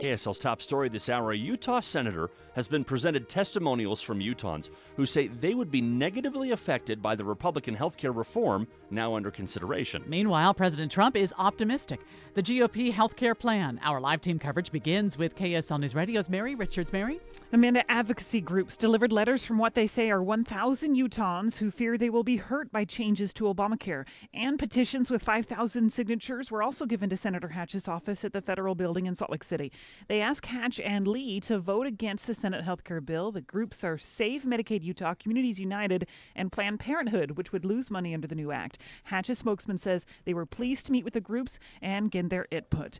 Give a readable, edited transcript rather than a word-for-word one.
KSL's top story this hour, a Utah senator has been presented testimonials from Utahns who say they would be negatively affected by the Republican healthcare reform now under consideration. Meanwhile, President Trump is optimistic. The GOP healthcare plan. Our live team coverage begins with KSL News Radio's Mary Richards. Mary? Amanda, advocacy groups delivered letters from what they say are 1,000 Utahns who fear they will be hurt by changes to Obamacare. And petitions with 5,000 signatures were also given to Senator Hatch's office at the federal building in Salt Lake City. They ask Hatch and Lee to vote against the Senate health care bill. The groups are Save Medicaid Utah, Communities United, and Planned Parenthood, which would lose money under the new act. Hatch's spokesman says they were pleased to meet with the groups and get their input.